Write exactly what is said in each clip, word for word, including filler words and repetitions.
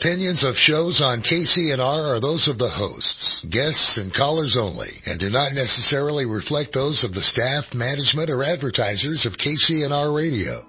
Opinions of shows on K C N R are those of the hosts, guests, and callers only, and do not necessarily reflect those of the staff, management, or advertisers of K C N R Radio.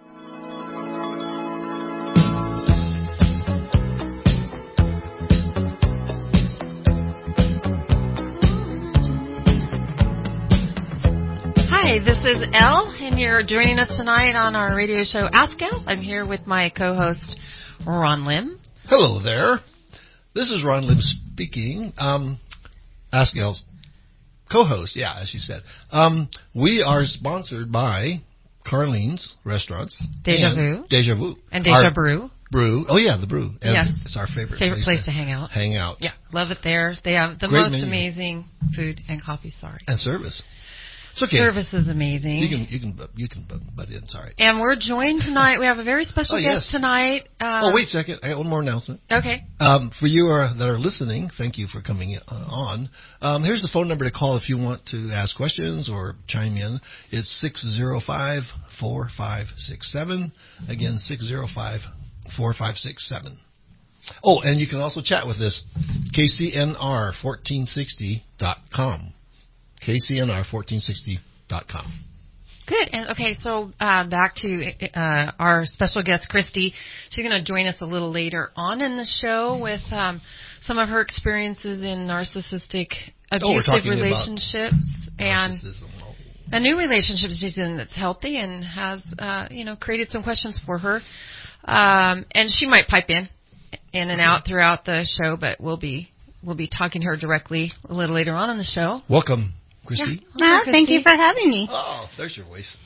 Hi, this is Elle, and you're joining us tonight on our radio show, Ask Elle. I'm here with my co-host, Ron Lim. Hello there. This is Ron Lim speaking. Um, Ask Elle's co-host, yeah, as you said. Um, we are sponsored by Carlene's Restaurants. Deja Vu. Deja Vu. And Deja Brew. Brew. Oh, yeah, the Brew. And yes. It's our favorite, favorite place, place to hang out. Hang out. Yeah, love it there. They have the Great most menu. amazing food and coffee, sorry. And service. It's okay. Service is amazing. You can you can you can butt in. It's all right. And we're joined tonight. We have a very special oh, guest yes. tonight. Um, oh, wait a second. I got one more announcement. Okay. Um, for you are, that are listening, thank you for coming uh, on. Um, here's the phone number to call if you want to ask questions or chime in. It's six oh five, four five six seven. Again, six oh five, four five six seven. Oh, and you can also chat with us. K C N R fourteen sixty dot com. K C N R fourteen sixty dot com. Good. And okay, so uh, back to uh, our special guest, Christy. She's going to join us a little later on in the show with um, some of her experiences in narcissistic, abusive oh, relationships and oh. a new relationship she's in that's healthy and has, uh, you know, created some questions for her. Um, and she might pipe in, in and out throughout the show, but we'll be we'll be talking to her directly a little later on in the show. Welcome. Christy? Yeah. Well, thank you for having me. Oh, there's your voice.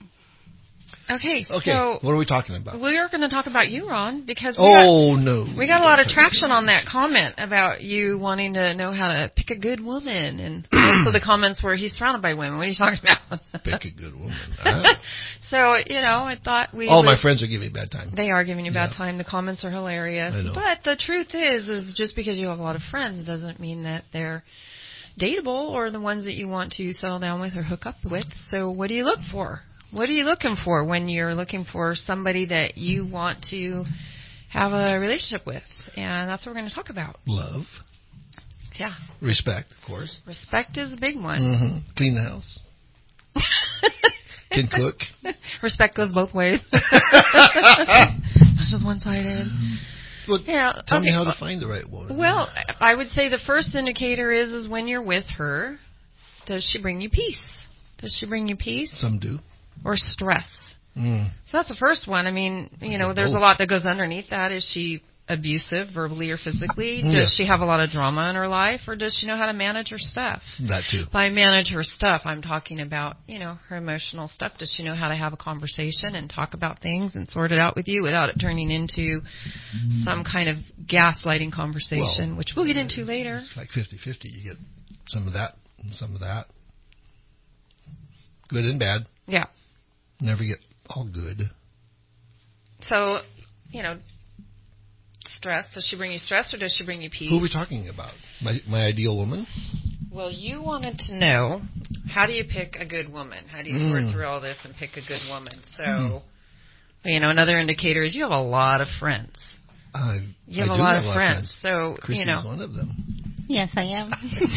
Okay, okay. So what are we talking about? We're going to talk about you, Ron, because we oh got, no, we got a lot of traction on that comment about you wanting to know how to pick a good woman, and also the comments where he's surrounded by women. What are you talking about? Pick a good woman. Ah. So you know, I thought we. All would, my friends are giving me bad time. They are giving you bad yeah. time. The comments are hilarious. I know. But the truth is, is just because you have a lot of friends doesn't mean that they're dateable or the ones that you want to settle down with or hook up with. So what do you look for? What are you looking for when you're looking for somebody that you want to have a relationship with? And that's what we're going to talk about. Love. Yeah. Respect, of course. Respect is a big one. Mm-hmm. Clean the house. Can cook. Respect goes both ways. Not just one-sided. Well, yeah, tell okay. me how to find the right woman. Well, I would say the first indicator is is when you're with her, does she bring you peace? Does she bring you peace? Some do. Or stress? Mm. So that's the first one. I mean, you know, there's a lot that goes underneath that. Is she abusive, verbally or physically? Does yeah. she have a lot of drama in her life, or does she know how to manage her stuff? That too. By manage her stuff, I'm talking about, you know, her emotional stuff. Does she know how to have a conversation and talk about things and sort it out with you without it turning into mm. some kind of gaslighting conversation, well, which we'll get into later? It's like fifty-fifty. You get some of that and some of that. Good and bad. Yeah. Never get all good. So, you know, stress. Does she bring you stress or does she bring you peace? Who are we talking about? My my ideal woman? Well, you wanted to know, how do you pick a good woman? How do you mm. sort through all this and pick a good woman? So, mm. you know, another indicator is you have a lot of friends. Uh, you have I a do lot have of a friends. Lot of friends. So, Christy's you know. one of them. Yes, I am.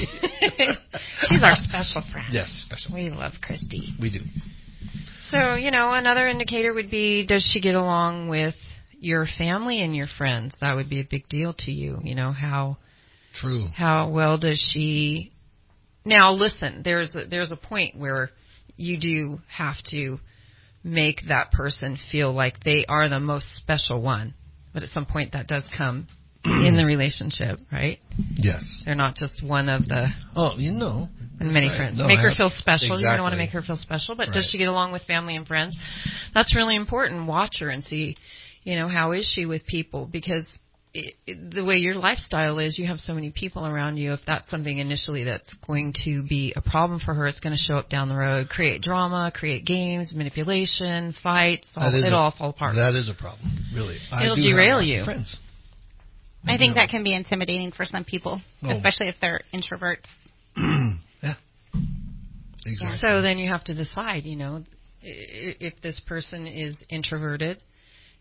She's our special friend. Yes, special. We love Christy. We do. So, you know, another indicator would be, does she get along with your family and your friends? That would be a big deal to you. You know, how True. How well does she... Now, listen, there's a, there's a point where you do have to make that person feel like they are the most special one. But at some point that does come in the relationship, right? Yes. They're not just one of the... Oh, you know. Many right. friends. No, make I her have, feel special. Exactly. You don't want to make her feel special, but right. does she get along with family and friends? That's really important. Watch her and see, you know, how is she with people? Because it, it, the way your lifestyle is, you have so many people around you. If that's something initially that's going to be a problem for her, it's going to show up down the road, create drama, create games, manipulation, fights. All, it'll a, all fall apart. That is a problem, really. It'll I do derail have you. Friends. I think that can be intimidating for some people, oh. especially if they're introverts. Yeah. Exactly. So then you have to decide, you know, if this person is introverted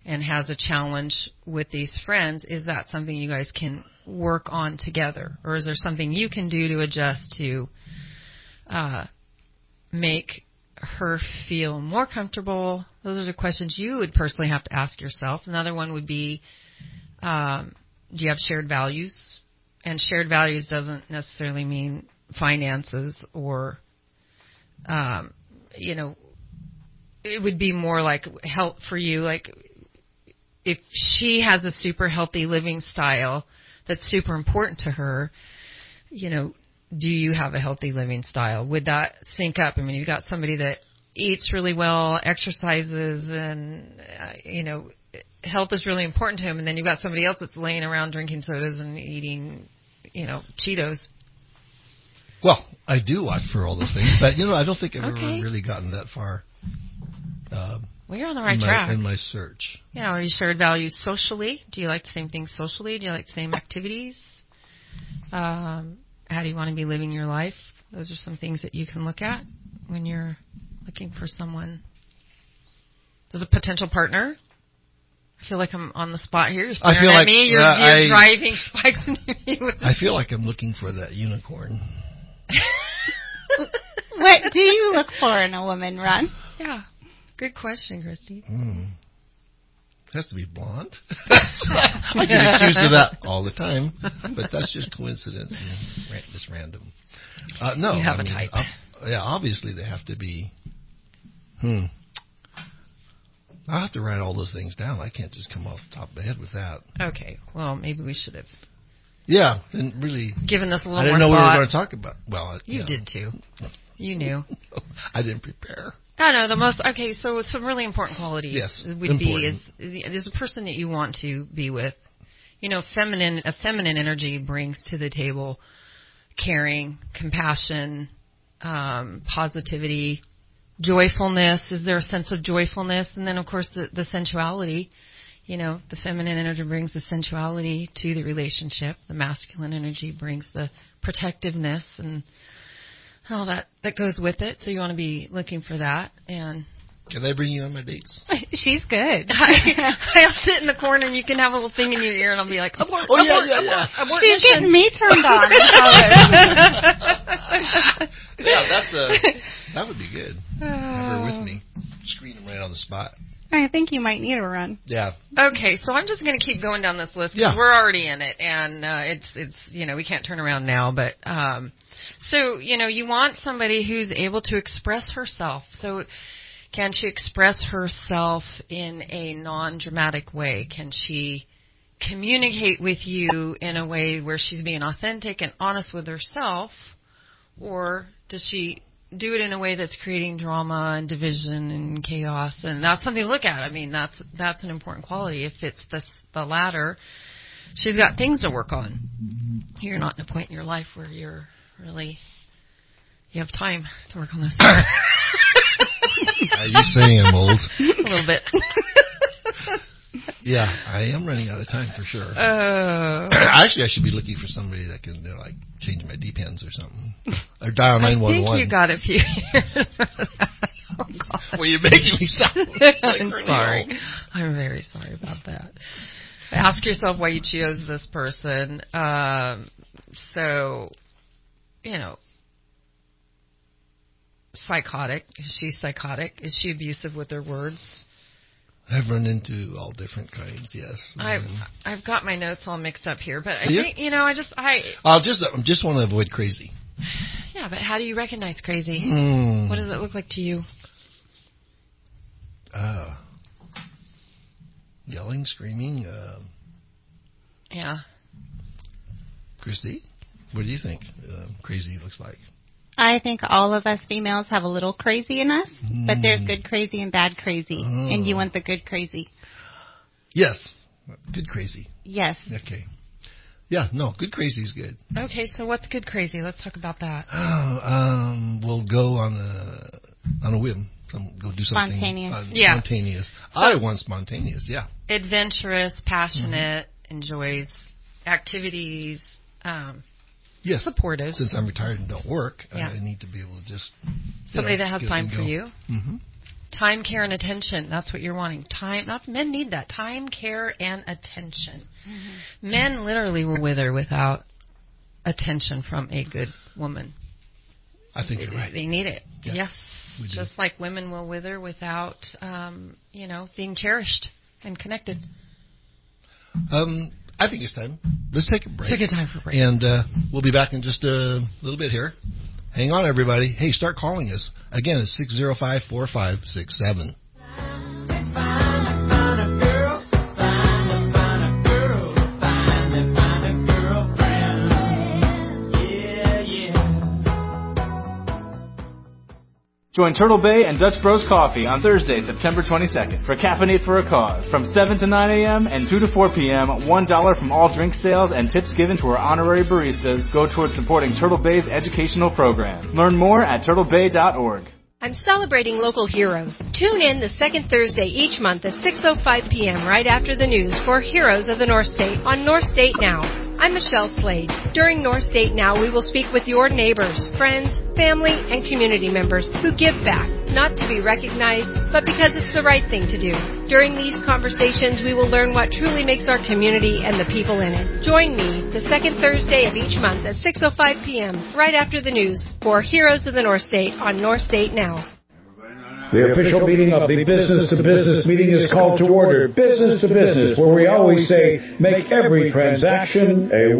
and has a challenge with these friends, is that something you guys can work on together? Or is there something you can do to adjust to uh, make her feel more comfortable? Those are the questions you would personally have to ask yourself. Another one would be, um, do you have shared values? And shared values doesn't necessarily mean finances or, um, you know, it would be more like help for you. Like if she has a super healthy living style that's super important to her, you know, do you have a healthy living style? Would that sync up? I mean, you've got somebody that eats really well, exercises, and, uh, you know, health is really important to him. And then you've got somebody else that's laying around drinking sodas and eating, you know, Cheetos. Well, I do watch for all those things, but, you know, I don't think I've Okay. ever really gotten that far. Uh, well, you're on the right in my, track. in my search. You know, are you shared values socially? Do you like the same things socially? Do you like the same activities? Um, how do you want to be living your life? Those are some things that you can look at when you're looking for someone. Does a potential partner? I feel like I'm on the spot here. You're staring I feel at like, me. You're, uh, you're I, driving spikes near me. With I feel like I'm looking for that unicorn. What do you look for in a woman, Ron? Yeah. Good question, Christy. Mm. It has to be blonde. I get accused of that all the time, but that's just coincidence and ra- just random. Uh, no, You have I a mean, type. uh, yeah, obviously they have to be. Hmm. I'll have to write all those things down. I can't just come off the top of my head with that. Okay. Well, maybe we should have Yeah, and really. given this a little I didn't more know thought. we were going to talk about. Well, You know. did too. You knew. I didn't prepare. I know the most. Okay, so some really important qualities Yes, would important. be is is a person that you want to be with. You know, feminine a feminine energy brings to the table caring, compassion, um, positivity, joyfulness. Is there a sense of joyfulness? And then, of course, the, the sensuality. You know, the feminine energy brings the sensuality to the relationship. The masculine energy brings the protectiveness and all that that goes with it. So you want to be looking for that. And Can I bring you on my dates? She's good. I, I'll sit in the corner and you can have a little thing in your ear and I'll be like, abort, Oh, yeah, abort, yeah, abort, yeah. abort She's mission. getting me turned on. Yeah, that's a that would be good. Have her with me. Screen them right on the spot. I think you might need a run. Yeah. Okay, so I'm just going to keep going down this list because Yeah. we're already in it, and uh, it's it's you know we can't turn around now. But um, so you know you want somebody who's able to express herself. So can she express herself in a non-dramatic way? Can she communicate with you in a way where she's being authentic and honest with herself, or does she do it in a way that's creating drama and division and chaos? And that's something to look at. I mean, that's that's an important quality. If it's the the latter, she's got things to work on. You're not in a point in your life where you're really you have time to work on this. Are you saying I'm old? A little bit. Yeah, I am running out of time for sure. Uh, Actually, I should be looking for somebody that can, you know, like, change my D pens or something. Or dial I nine one think one. you got a few years. Oh, God. Well, you're making me sound like I'm really sorry. old. I'm very sorry about that. Ask yourself why you chose this person. Um, so, you know, psychotic. Is she psychotic? Is she abusive with her words? I've run into all different kinds, yes. I've Um, I've got my notes all mixed up here, but I Yeah. think you know I just I I'll just I just want to avoid crazy. yeah. But how do you recognize crazy? Hmm. What does it look like to you? Uh, yelling, screaming. Uh, Yeah. Christy, what do you think uh, crazy looks like? I think all of us females have a little crazy in us, but there's Mm. good crazy and bad crazy. Oh. And you want the good crazy. Yes. Good crazy. Yes. Okay. Yeah, no, good crazy is good. Okay, so what's good crazy? Let's talk about that. Oh, um, we'll go on a on a whim. Some, go do something Spontaneous. fun, Yeah. spontaneous. I want spontaneous. Yeah. Adventurous, passionate, Mm-hmm. enjoys activities, um, Yes. supportive. Since I'm retired and don't work, Yeah. I need to be able to just Somebody you know, that has get up time and for go. you. Mm-hmm. Time, care, and attention. That's what you're wanting. Time. That's, men need that. Time, care, and attention. Mm-hmm. Men literally will wither without attention from a good woman. I think you're right. They need it. Yeah, yes. Just like women will wither without, um, you know, being cherished and connected. Um, I think it's time. Let's take a break. It's a good time for a break. And uh, we'll be back in just a little bit here. Hang on, everybody. Hey, start calling us. Again, it's six zero five, four five six seven. Join Turtle Bay and Dutch Bros Coffee on Thursday, September twenty-second for Caffeinate for a Cause. From seven to nine a.m. and two to four p.m., one dollar from all drink sales and tips given to our honorary baristas go towards supporting Turtle Bay's educational programs. Learn more at turtle bay dot org. I'm celebrating local heroes. Tune in the second Thursday each month at six oh five p.m. right after the news for Heroes of the North State on North State Now. I'm Michelle Slade. During North State Now, we will speak with your neighbors, friends, family, and community members who give back, not to be recognized, but because it's the right thing to do. During these conversations, we will learn what truly makes our community and the people in it. Join me the second Thursday of each month at six oh five p.m. right after the news for Heroes of the North State on North State Now. The official meeting of the Business to Business meeting is called to order. Business to Business, where we always say, make every transaction a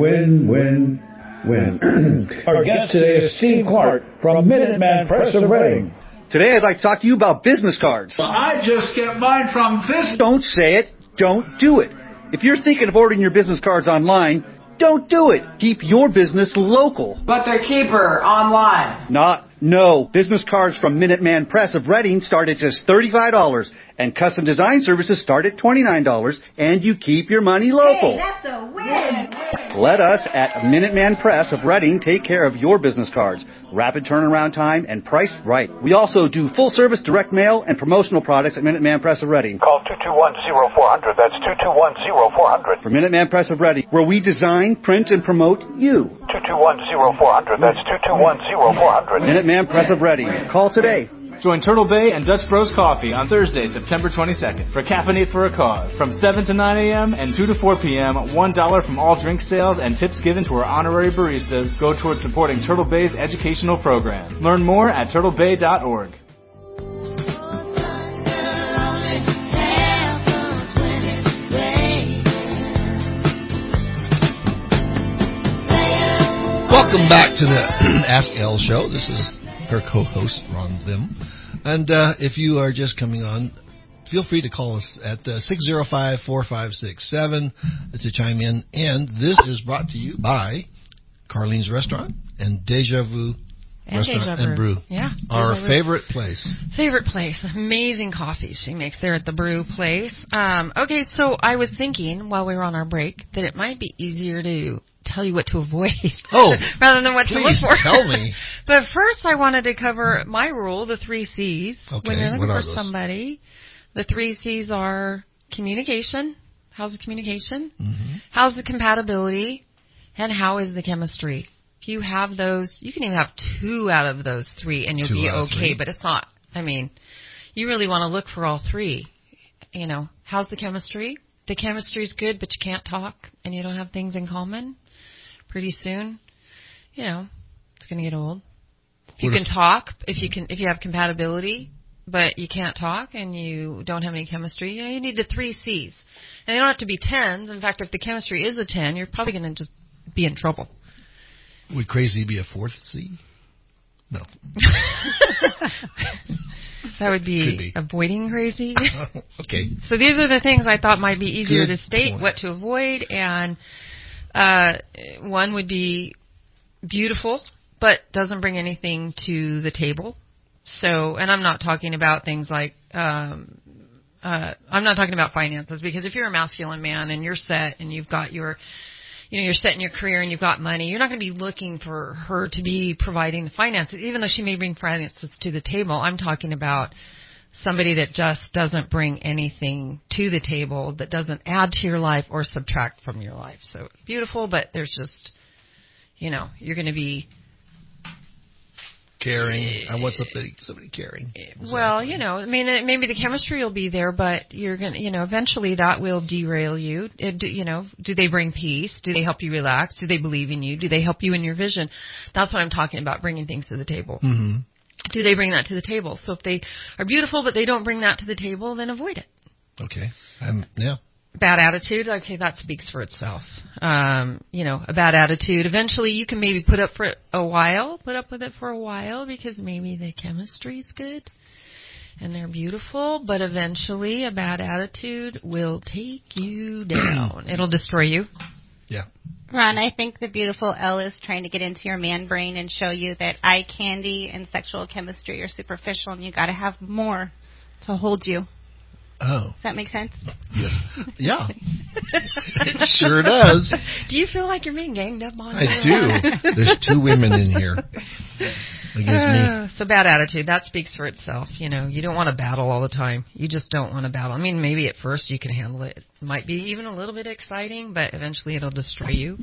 win-win-win. Our guest today is Steve Clark from Minuteman Press of Reading. Today I'd like to talk to you about business cards. Well, I just get mine from this. Don't say it. Don't do it. If you're thinking of ordering your business cards online, don't do it. Keep your business local. But they're cheaper online. Not, no. Business cards from Minuteman Press of Reading start at just thirty-five dollars, and custom design services start at twenty-nine dollars, and you keep your money local. Hey, that's a win. Let us at Minuteman Press of Reading take care of your business cards. Rapid turnaround time and priced right. We also do full-service direct mail and promotional products at Minuteman Press of Reading. Call two two one, oh four hundred. That's two two one, oh four hundred. For Minuteman Press of Reading, where we design, print, and promote you. two two one, oh four hundred. That's two two one, oh four hundred. Minuteman Press of Reading. Call today. Join Turtle Bay and Dutch Bros Coffee on Thursday, September twenty-second for Caffeinate for a Cause. From seven to nine a.m. and two to four p.m., one dollar from all drink sales and tips given to our honorary baristas go towards supporting Turtle Bay's educational programs. Learn more at turtle bay dot org. Welcome back to the Ask Elle show. This is her co-host, Ron Lim. And uh, if you are just coming on, feel free to call us at uh, six zero five, four five six seven to chime in. And this is brought to you by Carlene's Restaurant and Deja Vu and Restaurant Deja and Brew. Yeah. Our Deja favorite place. Favorite place. Amazing coffee she makes there at the Brew place. Um, okay, so I was thinking while we were on our break that it might be easier to tell you what to avoid oh, rather than what to look for. Tell me. But first I wanted to cover my rule, the three C's. Okay, when you're looking what for are those? somebody, the three C's are communication. How's the communication? Mm-hmm. How's the compatibility? And how is the chemistry? If you have those, you can even have two out of those three and you'll two be okay, three. But it's not, I mean, you really want to look for all three. You know, how's the chemistry? The chemistry's good, but you can't talk and you don't have things in common. Pretty soon, you know, it's going to get old. If you what can if, talk, if you can, if you have compatibility, but you can't talk and you don't have any chemistry, you know, you need the three C's. And they don't have to be tens. In fact, if the chemistry is a ten, you're probably going to just be in trouble. Would crazy be a fourth C? No. That would be, be avoiding crazy. Okay. So these are the things I thought might be easier Good to state, points. what to avoid, and uh, one would be beautiful, but doesn't bring anything to the table. So, and I'm not talking about things like, um, uh, I'm not talking about finances, because if you're a masculine man and you're set and you've got your, you know, you're set in your career and you've got money, you're not going to be looking for her to be providing the finances, even though she may bring finances to the table. I'm talking about somebody that just doesn't bring anything to the table, that doesn't add to your life or subtract from your life. So beautiful, but there's just, you know, you're going to be Caring. I want somebody, somebody caring. Exactly. Well, you know, I mean, maybe the chemistry will be there, but you're going to, you know, eventually that will derail you. It, do, you know, do they bring peace? Do they help you relax? Do they believe in you? Do they help you in your vision? That's what I'm talking about, bringing things to the table. Mm-hmm. Do they bring that to the table? So if they are beautiful, but they don't bring that to the table, then avoid it. Okay. Um, yeah. Bad attitude, okay, that speaks for itself. Um, you know, a bad attitude. Eventually, you can maybe put up for it a while, put up with it for a while because maybe the chemistry's good and they're beautiful. But eventually, a bad attitude will take you down. It'll destroy you. Yeah. Ron, I think the beautiful Elle is trying to get into your man brain and show you that eye candy and sexual chemistry are superficial, and you got to have more to hold you. Oh. Does that make sense? Yes. Yeah. It sure does. Do you feel like you're being ganged up on? I do. There's two women in here against uh, me. So bad attitude, that speaks for itself. You know, you don't want to battle all the time. You just don't want to battle. I mean, maybe at first you can handle it. It might be even a little bit exciting, but eventually it'll destroy you.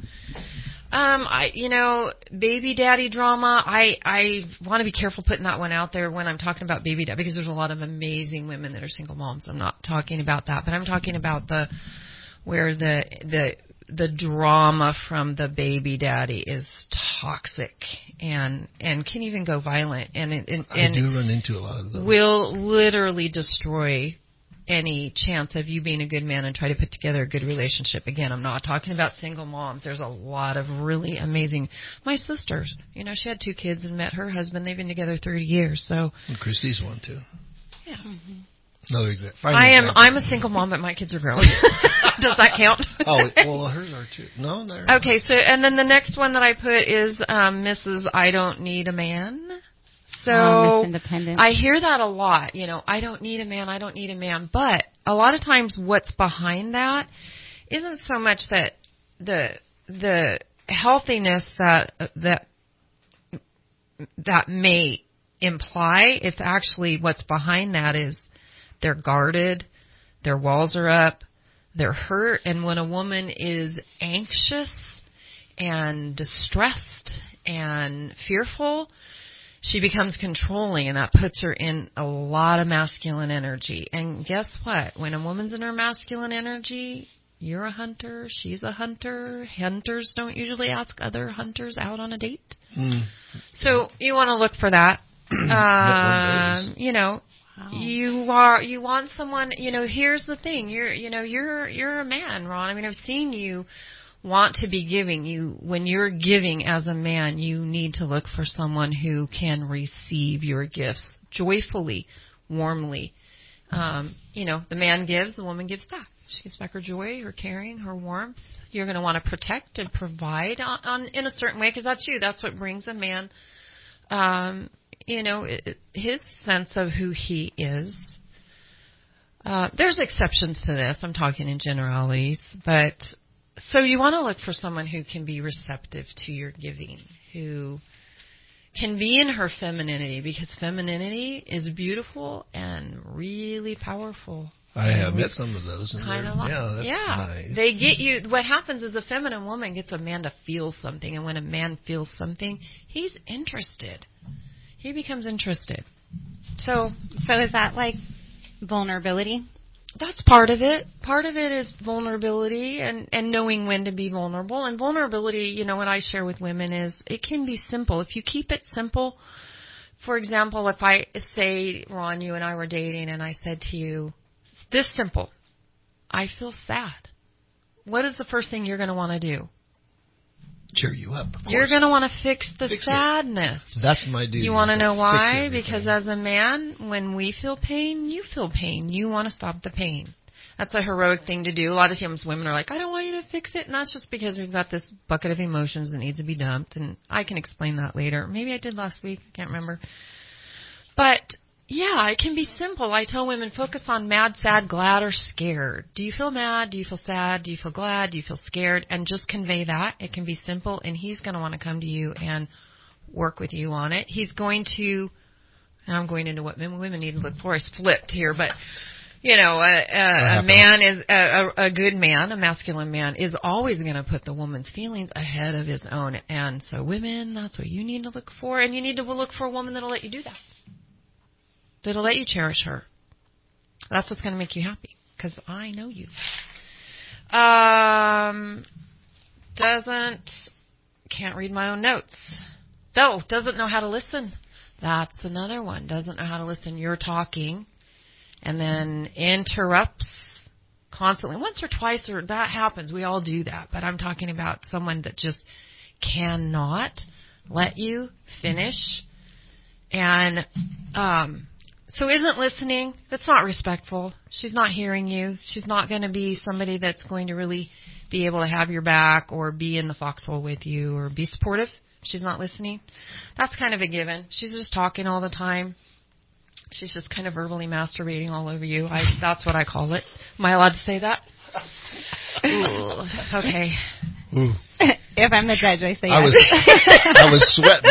Um, I, you know, baby daddy drama, I, I want to be careful putting that one out there when I'm talking about baby daddy, because there's a lot of amazing women that are single moms. I'm not talking about that, but I'm talking about the, where the, the, the drama from the baby daddy is toxic and, and can even go violent and, and, and I do run into a lot of those. Will literally destroy any chance of you being a good man and try to put together a good relationship. Again, I'm not talking about single moms. There's a lot of really amazing. My sisters, you know, she had two kids and met her husband. They've been together thirty years. So. And Christy's one too. Yeah. Mm-hmm. Another example. I am. I'm a single mom, but my kids are grown. Does that count? Oh well, hers are too. No, they're okay. So, and then the next one that I put is um, Missus I don't need a man. So oh, independent. I hear that a lot, you know, I don't need a man, I don't need a man. But a lot of times what's behind that isn't so much that the the healthiness that that that may imply. It's actually what's behind that is they're guarded, their walls are up, they're hurt. And when a woman is anxious and distressed and fearful, she becomes controlling, and that puts her in a lot of masculine energy. And guess what? When a woman's in her masculine energy, you're a hunter, she's a hunter. Hunters don't usually ask other hunters out on a date. Mm. So you want to look for that. um, you know, wow. you are you want someone. You know, here's the thing. You're you know you're you're a man, Ron. I mean, I've seen you want to be giving. You when you're giving as a man, you need to look for someone who can receive your gifts joyfully, warmly. Um, you know, the man gives, the woman gives back. She gives back her joy, her caring, her warmth. You're going to want to protect and provide on, on in a certain way, because that's you. That's what brings a man, um, you know, it, his sense of who he is. Uh, there's exceptions to this. I'm talking in generalities, but so you want to look for someone who can be receptive to your giving, who can be in her femininity, because femininity is beautiful and really powerful. I have met some of those. Kind of like, yeah, that's yeah. nice. They get you. What happens is a feminine woman gets a man to feel something, and when a man feels something, he's interested. He becomes interested. So, so is that like vulnerability? That's part of it. Part of it is vulnerability and, and knowing when to be vulnerable. And vulnerability, you know, what I share with women is it can be simple. If you keep it simple, for example, if I say, Ron, you and I were dating, and I said to you, this simple, I feel sad. What is the first thing you're going to want to do? Cheer you up. Of You're going to want to fix the fix sadness. It. That's my duty. You want to know why? Because as a man, when we feel pain, you feel pain. You want to stop the pain. That's a heroic thing to do. A lot of times women are like, I don't want you to fix it. And that's just because we've got this bucket of emotions that needs to be dumped. And I can explain that later. Maybe I did last week. I can't remember. But yeah, it can be simple. I tell women, focus on mad, sad, glad, or scared. Do you feel mad? Do you feel sad? Do you feel glad? Do you feel scared? And just convey that. It can be simple, and he's going to want to come to you and work with you on it. He's going to, now I'm going into what women need to look for. I flipped here, but You know, a, a, a man is a, a good man, a masculine man is always going to put the woman's feelings ahead of his own. And so women, that's what you need to look for. And you need to look for a woman that'll let you do that. That'll let you cherish her. That's what's going to make you happy. Because I know you. Um, doesn't, can't read my own notes. No, doesn't know how to listen. That's another one. Doesn't know how to listen. You're talking. And then interrupts constantly. Once or twice, or that happens. We all do that. But I'm talking about someone that just cannot let you finish. And um, so isn't listening. That's not respectful. She's not hearing you. She's not going to be somebody that's going to really be able to have your back or be in the foxhole with you or be supportive. She's not listening. That's kind of a given. She's just talking all the time. She's just kind of verbally masturbating all over you. I, that's what I call it. Am I allowed to say that? Ooh, okay. Ooh. If I'm the judge, I say I yes. was, I was sweating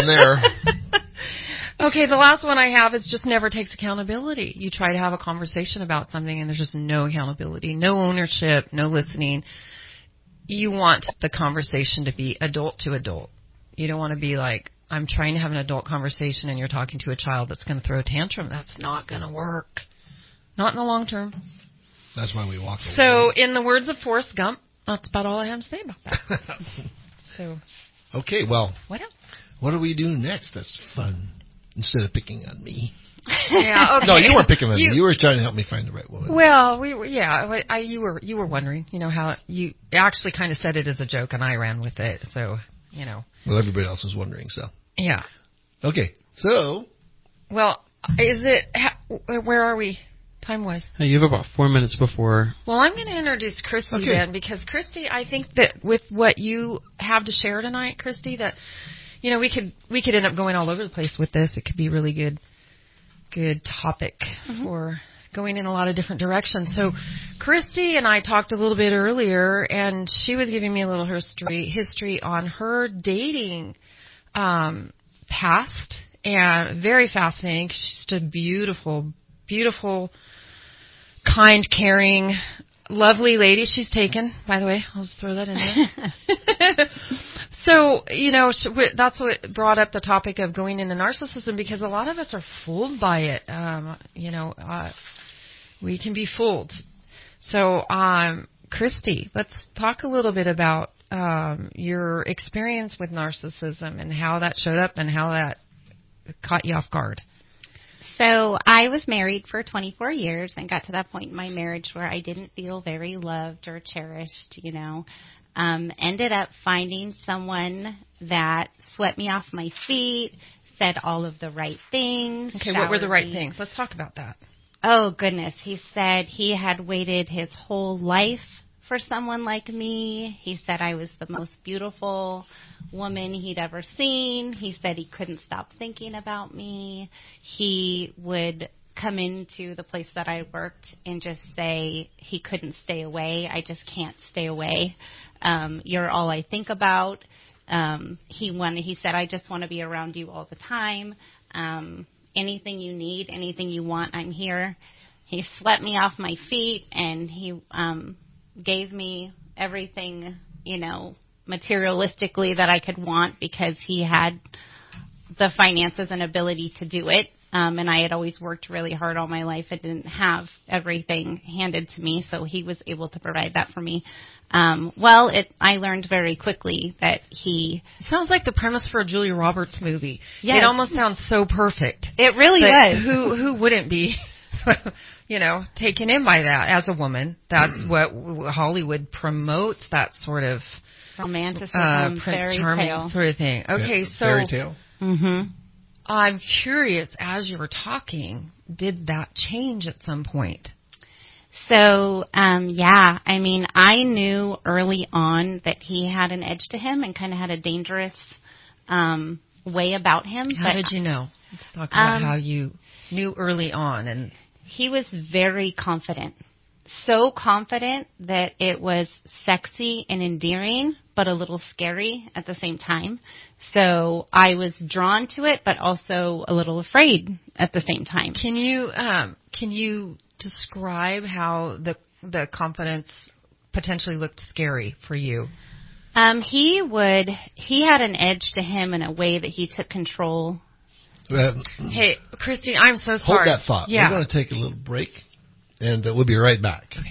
there. Okay, the last one I have is just never takes accountability. You try to have a conversation about something and there's just no accountability, no ownership, no listening. You want the conversation to be adult to adult. You don't want to be like, I'm trying to have an adult conversation and you're talking to a child that's going to throw a tantrum. That's not going to work. Not in the long term. That's why we walk away. So, in the words of Forrest Gump, that's about all I have to say about that. So. Okay, well. What else? What do we do next? That's fun. Instead of picking on me. Yeah, okay. No, you weren't picking on you, me. You were trying to help me find the right woman. Well, we were, yeah, I, you were, you were wondering, you know, how you actually kind of said it as a joke and I ran with it. So, you know. Well, everybody else was wondering, so. Yeah. Okay, so. Well, is it, where are we time-wise? Hey, you have about four minutes before. Well, I'm going to introduce Christy okay. then, because Christy, I think that with what you have to share tonight, Christy, that, you know, we could, we could end up going all over the place with this. It could be really good, good topic mm-hmm. for going in a lot of different directions. So Christy and I talked a little bit earlier, and she was giving me a little history, history on her dating Um, past, and very fascinating. She's just a beautiful, beautiful, kind, caring, lovely lady. She's taken, by the way. I'll just throw that in there. So, you know, that's what brought up the topic of going into narcissism, because a lot of us are fooled by it. Um, you know, uh, we can be fooled. So, um, Christy, let's talk a little bit about Um, your experience with narcissism and how that showed up and how that caught you off guard. So I was married for twenty-four years and got to that point in my marriage where I didn't feel very loved or cherished, you know. Um, ended up finding someone that swept me off my feet, said all of the right things. Okay, what were the right things? Let's talk about that. Oh, goodness. He said he had waited his whole life for someone like me. He said I was the most beautiful woman he'd ever seen. He said he couldn't stop thinking about me. He would come into the place that I worked and just say he couldn't stay away. I just can't stay away. Um, you're all I think about. Um, he wanted, he said, I just want to be around you all the time. Um, anything you need, anything you want, I'm here. He swept me off my feet, and he um, gave me everything, you know, materialistically that I could want, because he had the finances and ability to do it. Um, and I had always worked really hard all my life. I didn't have everything handed to me, so he was able to provide that for me. Um, well, it, I learned very quickly that he... It sounds like the premise for a Julia Roberts movie. Yes. It almost sounds so perfect. It really but does. Who, who wouldn't be, you know, taken in by that as a woman? That's what Hollywood promotes, that sort of... Romanticism, uh, Prince fairy Charming tale. sort of thing. Okay, yeah, so... Fairy tale? Mm-hmm. I'm curious, as you were talking, did that change at some point? So, um, yeah, I mean, I knew early on that he had an edge to him and kind of had a dangerous um, way about him. How but, did you know? Let's talk about um, how you knew early on. And he was very confident. So confident that it was sexy and endearing, but a little scary at the same time. So I was drawn to it, but also a little afraid at the same time. Can you um, can you describe how the the confidence potentially looked scary for you? Um, he would, he had an edge to him in a way that he took control. Uh, hey, Christine, I'm so sorry. Hold that thought. Yeah. We're going to take a little break, and uh, we'll be right back. Okay.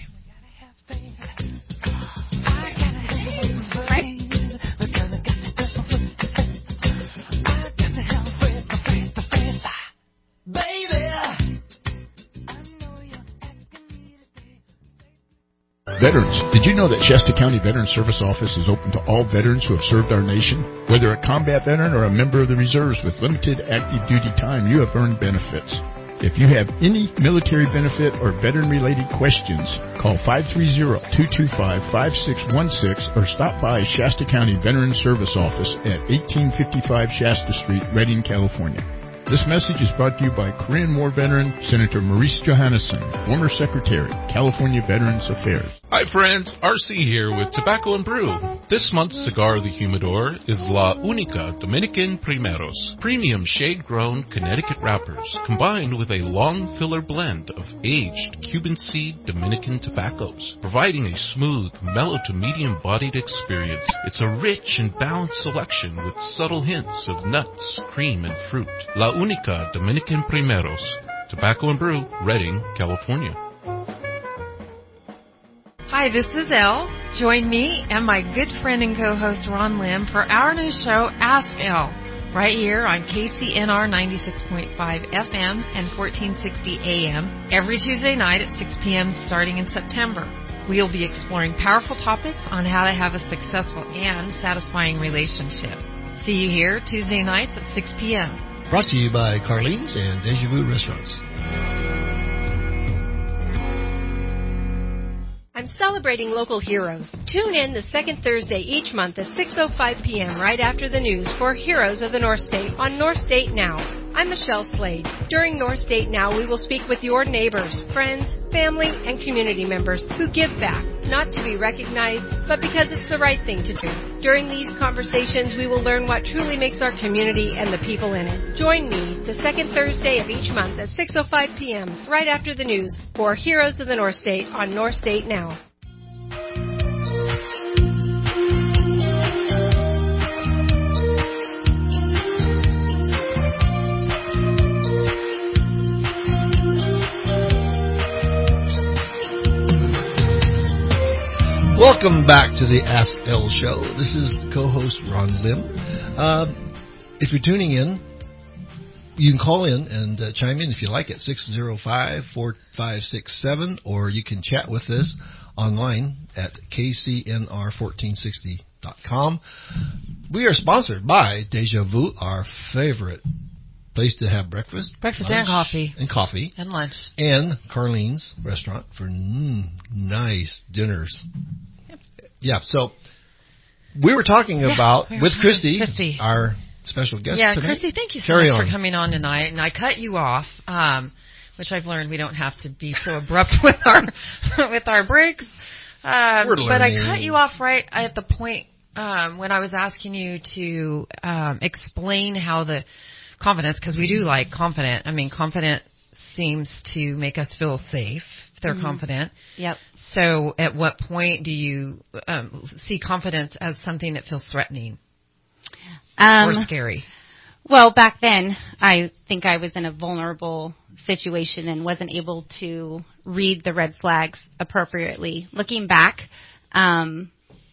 Veterans, did you know that Shasta County Veteran Service Office is open to all veterans who have served our nation? Whether a combat veteran or a member of the reserves with limited active duty time, you have earned benefits. If you have any military benefit or veteran-related questions, call five three zero, two two five, five six one six or stop by Shasta County Veteran Service Office at eighteen fifty-five Shasta Street, Redding, California. This message is brought to you by Korean War veteran Senator Maurice Johannesson, former Secretary, California Veterans Affairs. Hi friends, R C here with Tobacco and Brew. This month's cigar of the humidor is La Única Dominican Primeros, premium shade-grown Connecticut wrappers, combined with a long filler blend of aged Cuban seed Dominican tobaccos, providing a smooth, mellow to medium-bodied experience. It's a rich and balanced selection with subtle hints of nuts, cream, and fruit. La Única Dominican Primeros, Tobacco and Brew, Redding, California. Hi, this is Elle. Join me and my good friend and co-host Ron Lim for our new show, Ask Elle, right here on K C N R ninety-six point five F M and fourteen sixty A M every Tuesday night at six p.m. starting in September. We'll be exploring powerful topics on how to have a successful and satisfying relationship. See you here Tuesday nights at six p.m. Brought to you by Carlene's and Deja Vu Restaurants. I'm celebrating local heroes. Tune in the second Thursday each month at six oh five p.m. right after the news for Heroes of the North State on North State Now. I'm Michelle Slade. During North State Now, we will speak with your neighbors, friends, family, and community members who give back, not to be recognized, but because it's the right thing to do. During these conversations, we will learn what truly makes our community and the people in it. Join me the second Thursday of each month at six oh five p.m. right after the news for Heroes of the North State on North State Now. Welcome back to the Ask Elle Show. This is the co-host Ron Lim. Uh, if you're tuning in, you can call in and uh, chime in if you like at six oh five, four five six seven, or you can chat with us online at K C N R fourteen sixty dot com. We are sponsored by Deja Vu, our favorite place to have breakfast, breakfast lunch, and coffee, and coffee, and lunch, and Carlene's restaurant for mm, nice dinners. Yep. Yeah, so we were talking yeah, about we were with Christy, Christy, our special guest. Yeah, tonight. Christy, thank you so Carry much on. for coming on tonight. And I cut you off, um, which I've learned we don't have to be so abrupt with our with our breaks. Um, we're but I learning. cut you off right at the point um, when I was asking you to um, explain how the confidence, because we do like confident. I mean, confident seems to make us feel safe if they're mm-hmm. confident. Yep. So at what point do you um, see confidence as something that feels threatening um, or scary? Well, back then, I think I was in a vulnerable situation and wasn't able to read the red flags appropriately. Looking back, um,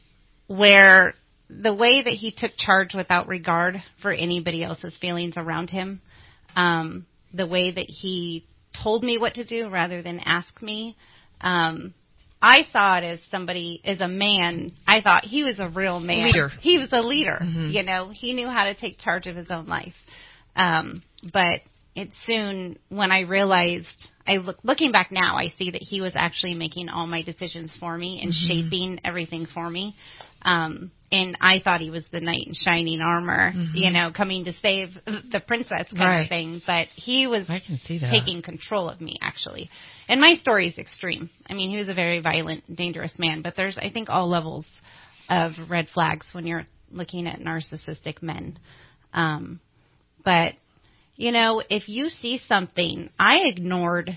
where the way that he took charge without regard for anybody else's feelings around him, um, the way that he told me what to do rather than ask me, um, I saw it as somebody, as a man. I thought he was a real man. Leader. He was a leader. Mm-hmm. You know, he knew how to take charge of his own life. Um, but it soon, when I realized, I look, looking back now, I see that he was actually making all my decisions for me and mm-hmm. shaping everything for me. Um, and I thought he was the knight in shining armor, mm-hmm. you know, coming to save the princess kind right. of thing. But he was I can see that. taking control of me, actually. And my story is extreme. I mean, he was a very violent, dangerous man. But there's, I think, all levels of red flags when you're looking at narcissistic men. Um, but, you know, if you see something, I ignored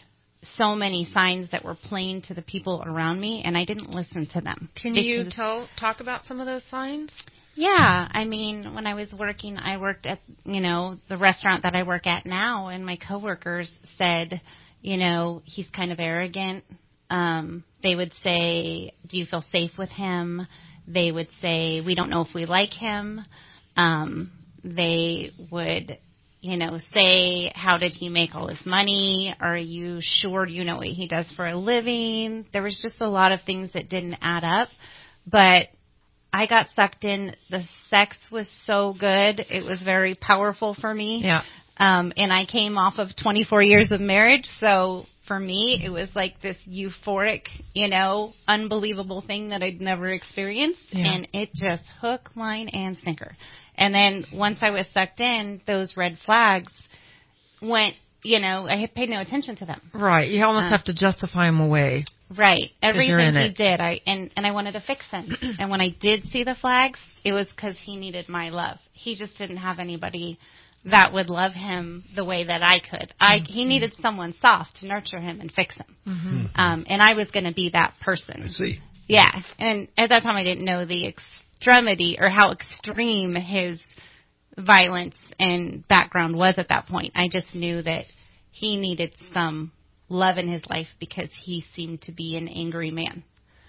so many signs that were plain to the people around me, and I didn't listen to them. Can you tell talk about some of those signs? Yeah, I mean, when I was working, I worked at, you know, the restaurant that I work at now, and my coworkers said, you know, he's kind of arrogant. Um, they would say, do you feel safe with him? They would say, we don't know if we like him. Um, they would, you know, say, how did he make all his money? Are you sure you know what he does for a living? There was just a lot of things that didn't add up, but I got sucked in. The sex was so good. It was very powerful for me. Yeah. Um, and I came off of twenty-four years of marriage. So for me, it was like this euphoric, you know, unbelievable thing that I'd never experienced. Yeah. And it just hook, line, and sinker. And then once I was sucked in, those red flags went, you know, I paid no attention to them. Right. You almost uh, have to justify them away. Right. Everything he it. did, I and, and I wanted to fix him. And when I did see the flags, it was because he needed my love. He just didn't have anybody that would love him the way that I could. I He needed someone soft to nurture him and fix him. Mm-hmm. Um, and I was going to be that person. I see. Yeah. And at that time, I didn't know the extremity or how extreme his violence and background was at that point. I just knew that he needed some love in his life because he seemed to be an angry man.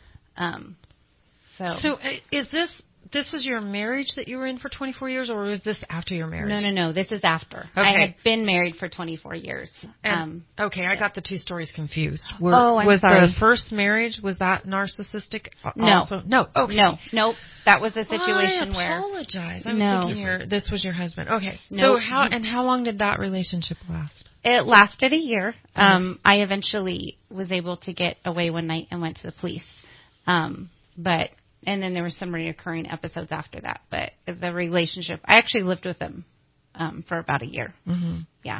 Um, so, so uh, is this this is your marriage that you were in for twenty-four years, or was this after your marriage? No, no, no. This is after. Okay. I had been married for twenty-four years. And, um, okay, I got the two stories confused. Were, oh, I'm was sorry. the first marriage, was that narcissistic? No, also? no, okay, no, nope. That was a situation I where. I apologize. I was no. thinking your, this was your husband. Okay, nope. so how and how long did that relationship last? It lasted a year. Um, I eventually was able to get away one night and went to the police. Um, but and then there were some reoccurring episodes after that. But the relationship, I actually lived with him um, for about a year. Mm-hmm. Yeah.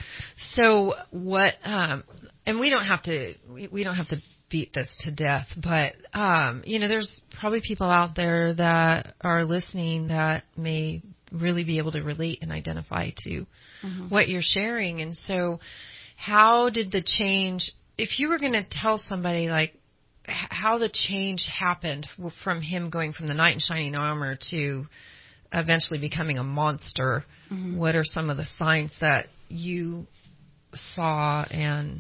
So what? Um, and we don't have to. We, we don't have to beat this to death. But um, you know, there's probably people out there that are listening that may really be able to relate and identify to mm-hmm. what you're sharing. And so how did the change, if you were going to tell somebody like h- how the change happened from him going from the knight in shining armor to eventually becoming a monster, mm-hmm. what are some of the signs that you saw? And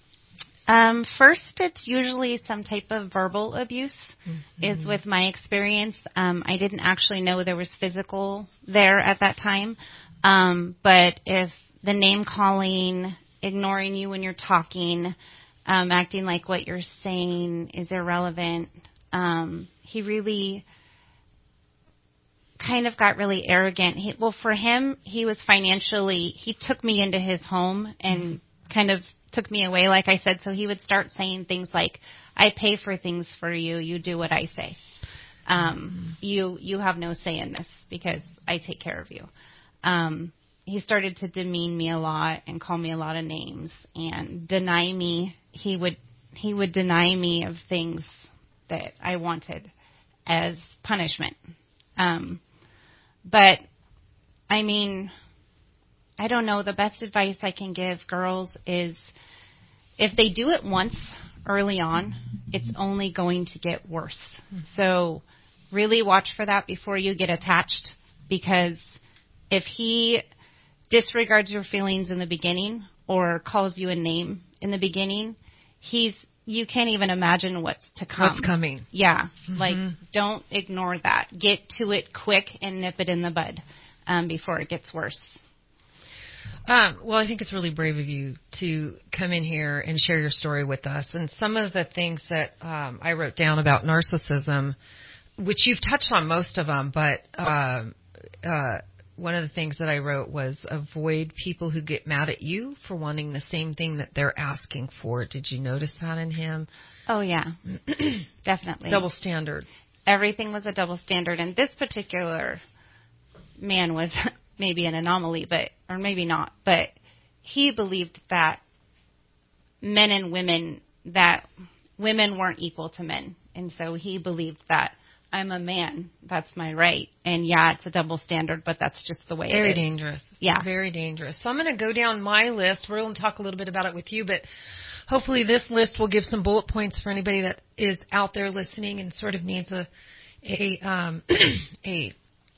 Um, first, it's usually some type of verbal abuse, mm-hmm. is with my experience. Um, I didn't actually know there was physical there at that time. Um, but if the name calling, ignoring you when you're talking, um, acting like what you're saying is irrelevant, um, he really kind of got really arrogant. He, well, for him, he was financially, he took me into his home and mm-hmm. kind of took me away, like I said, so he would start saying things like, I pay for things for you, you do what I say. Um, you you have no say in this because I take care of you. Um, he started to demean me a lot and call me a lot of names and deny me. He would he would deny me of things that I wanted as punishment. Um, but, I mean, I don't know. The best advice I can give girls is if they do it once early on, it's only going to get worse. So really watch for that before you get attached, because if he disregards your feelings in the beginning or calls you a name in the beginning, he's you can't even imagine what's to come. What's coming. Yeah. Mm-hmm. Like, don't ignore that. Get to it quick and nip it in the bud um, before it gets worse. Um, well, I think it's really brave of you to come in here and share your story with us. And some of the things that um, I wrote down about narcissism, which you've touched on most of them, but um, uh, one of the things that I wrote was avoid people who get mad at you for wanting the same thing that they're asking for. Did you notice that in him? Oh, yeah, definitely. Double standard. Everything was a double standard. And this particular man was maybe an anomaly, but or maybe not. But he believed that men and women, that women weren't equal to men. And so he believed that I'm a man, that's my right. And yeah, it's a double standard, but that's just the way Very it is. dangerous. Yeah. Very dangerous. So I'm going to go down my list. We're going to talk a little bit about it with you, but hopefully this list will give some bullet points for anybody that is out there listening and sort of needs a a um, a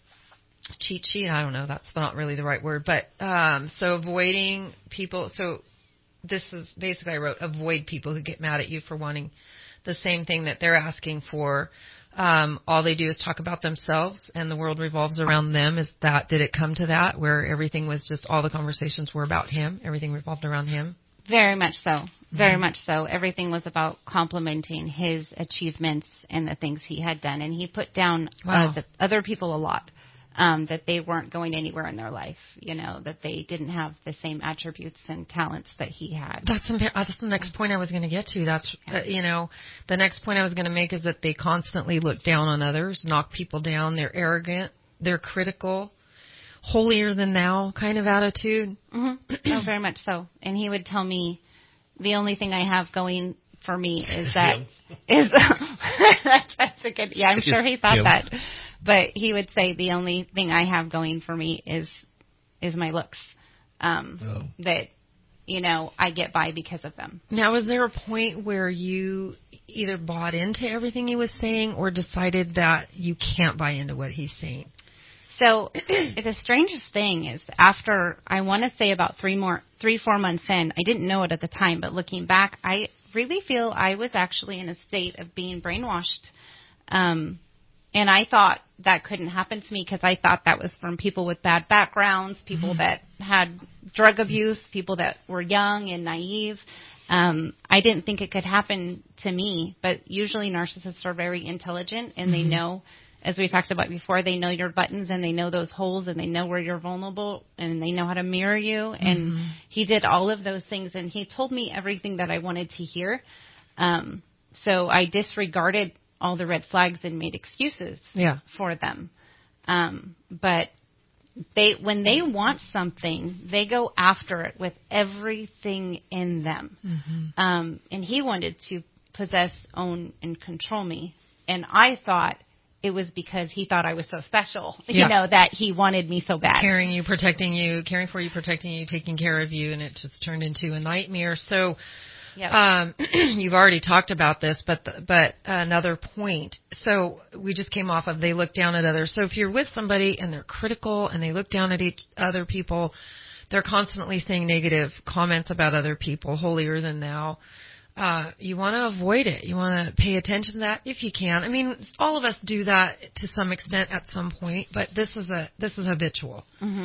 cheat sheet. I don't know. That's not really the right word. But um, so avoiding people. So this is basically I wrote avoid people who get mad at you for wanting the same thing that they're asking for. Um, all they do is talk about themselves and the world revolves around them. Is that, did it come to that where everything was just, all the conversations were about him? Everything revolved around him? Very much so. Very Mm-hmm. much so. Everything was about complimenting his achievements and the things he had done. And he put down Wow. uh, the other people a lot, um, that they weren't going anywhere in their life, you know, that they didn't have the same attributes and talents that he had. That's, that's the next point I was going to get to. That's, uh, you know, the next point I was going to make is that they constantly look down on others, knock people down. They're arrogant. They're critical, holier than thou kind of attitude. Mm-hmm. Oh, very much so. And he would tell me, the only thing I have going for me is that is that's, that's a good. Yeah, I'm sure he thought Him. that, but he would say the only thing I have going for me is is my looks. Um, Oh. That you know I get by because of them. Now, was there a point where you either bought into everything he was saying or decided that you can't buy into what he's saying? So the strangest thing is after, I want to say about three more, three, four months in, I didn't know it at the time, but looking back, I really feel I was actually in a state of being brainwashed. Um, and I thought that couldn't happen to me because I thought that was from people with bad backgrounds, people Mm-hmm. that had drug abuse, people that were young and naive. Um, I didn't think it could happen to me, but usually narcissists are very intelligent and Mm-hmm. they know, as we talked about before, they know your buttons and they know those holes and they know where you're vulnerable and they know how to mirror you. And Mm-hmm. he did all of those things and he told me everything that I wanted to hear. Um, so I disregarded all the red flags and made excuses Yeah. for them. Um, but they, when they want something, they go after it with everything in them. Mm-hmm. Um, and he wanted to possess, own, and control me. And I thought it was because he thought I was so special, Yeah. you know, that he wanted me so bad. Caring you, protecting you, caring for you, protecting you, taking care of you, and it just turned into a nightmare. So Yep. um, you've already talked about this, but the, but another point. So we just came off of they look down at others. So if you're with somebody and they're critical and they look down at each other people, they're constantly saying negative comments about other people, holier than thou. Uh, you want to avoid it. You want to pay attention to that if you can. I mean, all of us do that to some extent at some point, but this is a this is habitual.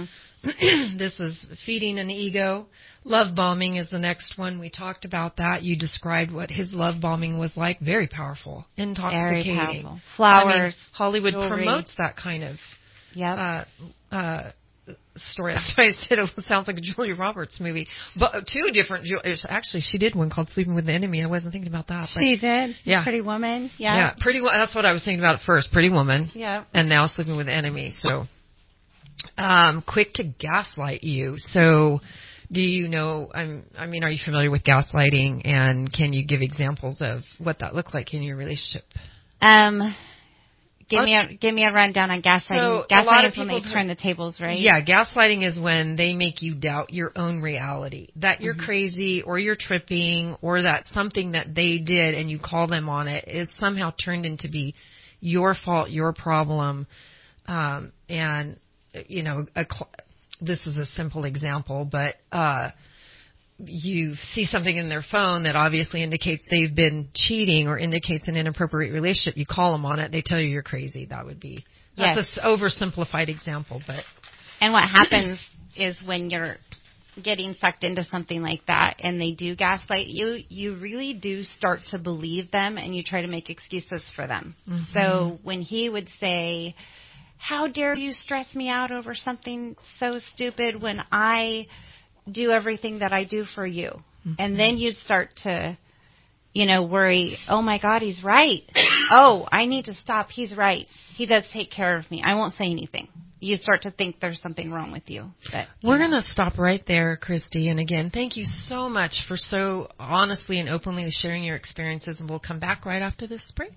Mm-hmm. This is feeding an ego. Love bombing is the next one. We talked about that. You described what his love bombing was like. Very powerful, intoxicating. Very powerful. Flowers, I mean, Hollywood jewelry. promotes that kind of Yep. uh, uh, story. That's why I said it sounds like a Julia Roberts movie. But two different. Actually, she did one called "Sleeping with the Enemy." I wasn't thinking about that. But She did. Yeah. Pretty Woman. Yeah. yeah, Pretty. Wo- That's what I was thinking about at first. Pretty Woman. Yeah. And now "Sleeping with the Enemy." So, um, quick to gaslight you. So, do you know? I'm, I mean, are you familiar with gaslighting? And can you give examples of what that looks like in your relationship? Um. Give me a give me a rundown on gaslighting. So, a lot gaslighting of is when they people turn the tables, right? Yeah, gaslighting is when they make you doubt your own reality, that you're Mm-hmm. crazy or you're tripping or that something that they did and you call them on it is somehow turned into be your fault, your problem. Um, and, you know, a, cl- this is a simple example, but uh, you see something in their phone that obviously indicates they've been cheating or indicates an inappropriate relationship. You call them on it. They tell you you're crazy. That would be that's Yes. an oversimplified example, but And what happens is when you're getting sucked into something like that and they do gaslight you, you really do start to believe them and you try to make excuses for them. Mhm. So when he would say, how dare you stress me out over something so stupid when I do everything that I do for you? Mhm. And then you'd start to, you know, worry, oh my God, he's right. Oh, I need to stop. He's right. He does take care of me. I won't say anything. You start to think there's something wrong with you. That, you we're know. going to stop right there, Christy. And again, thank you so much for so honestly and openly sharing your experiences. And we'll come back right after this break.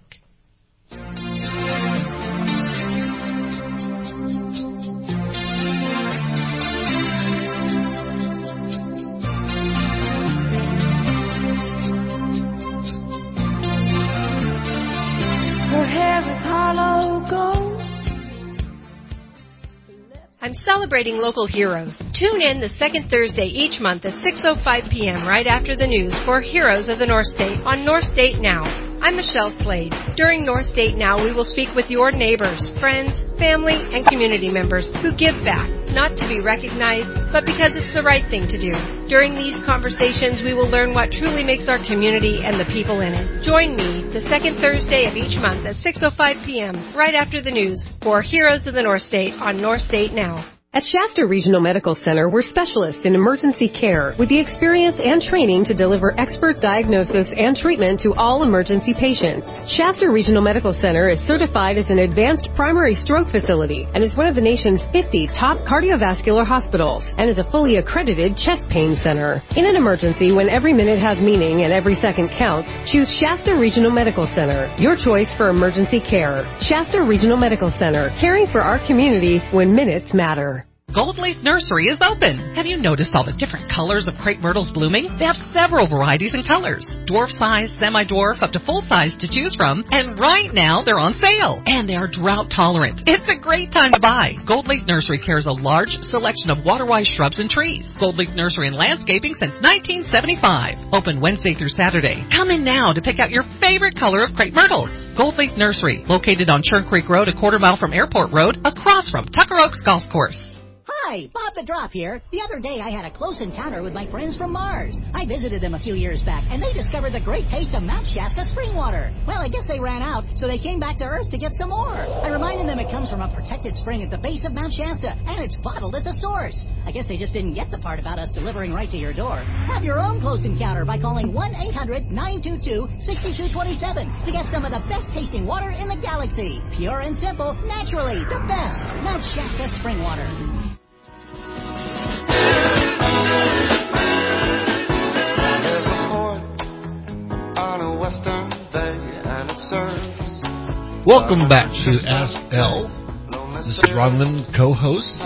I'm celebrating local heroes. Tune in the second Thursday each month at six oh five p.m. right after the news for Heroes of the North State on North State Now. I'm Michelle Slade. During North State Now, we will speak with your neighbors, friends, family, and community members who give back, not to be recognized, but because it's the right thing to do. During these conversations, we will learn what truly makes our community and the people in it. Join me the second Thursday of each month at six oh five p.m. right after the news for Heroes of the North State on North State Now. At Shasta Regional Medical Center, we're specialists in emergency care with the experience and training to deliver expert diagnosis and treatment to all emergency patients. Shasta Regional Medical Center is certified as an advanced primary stroke facility and is one of the nation's fifty top cardiovascular hospitals and is a fully accredited chest pain center. In an emergency, when every minute has meaning and every second counts, choose Shasta Regional Medical Center, your choice for emergency care. Shasta Regional Medical Center, caring for our community when minutes matter. Gold Leaf Nursery is open. Have you noticed all the different colors of crepe myrtles blooming? They have several varieties and colors. Dwarf size, semi-dwarf, up to full size to choose from. And right now, they're on sale. And they are drought tolerant. It's a great time to buy. Gold Leaf Nursery carries a large selection of water-wise shrubs and trees. Gold Leaf Nursery and Landscaping since nineteen seventy-five. Open Wednesday through Saturday. Come in now to pick out your favorite color of crepe myrtles. Gold Leaf Nursery, located on Churn Creek Road, a quarter mile from Airport Road, across from Tucker Oaks Golf Course. Hi, Bob the Drop here. The other day I had a close encounter with my friends from Mars. I visited them a few years back, and they discovered the great taste of Mount Shasta spring water. Well, I guess they ran out, so they came back to Earth to get some more. I reminded them it comes from a protected spring at the base of Mount Shasta, and it's bottled at the source. I guess they just didn't get the part about us delivering right to your door. Have your own close encounter by calling one eight hundred nine two two six two two seven to get some of the best tasting water in the galaxy. Pure and simple, naturally, the best. Mount Shasta spring water. There's a port on a western bay and it serves. Welcome back to Ask L. This is Ronlin, co-host.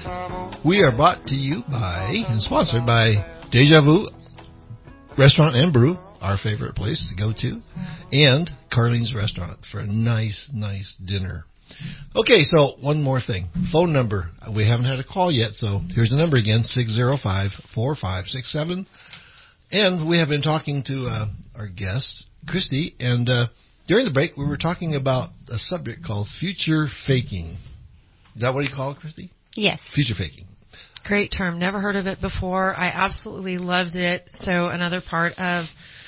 We are brought to you by and sponsored by Deja Vu Restaurant and Brew, our favorite place to go to, and Carlene's Restaurant for a nice, nice dinner. Okay, so one more thing. Phone number. We haven't had a call yet, so here's the number again, six oh five, four five six seven. And we have been talking to uh, our guest, Christy, and uh, during the break we were talking about a subject called future faking. Is that what you call it, Christy? Yes. Future faking. Great term. Never heard of it before. I absolutely loved it. So another part of